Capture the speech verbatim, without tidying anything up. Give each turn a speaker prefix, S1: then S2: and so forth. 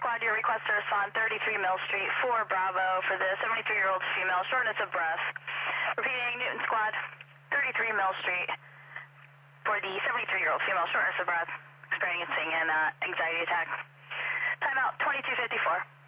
S1: Squad, your requester is on thirty-three Mill Street, four Bravo for the seventy-three-year-old female, shortness of breath. Repeating, Newton Squad, thirty-three Mill Street for the seventy-three-year-old female, shortness of breath, experiencing an uh, anxiety attack. Timeout twenty-two fifty-four.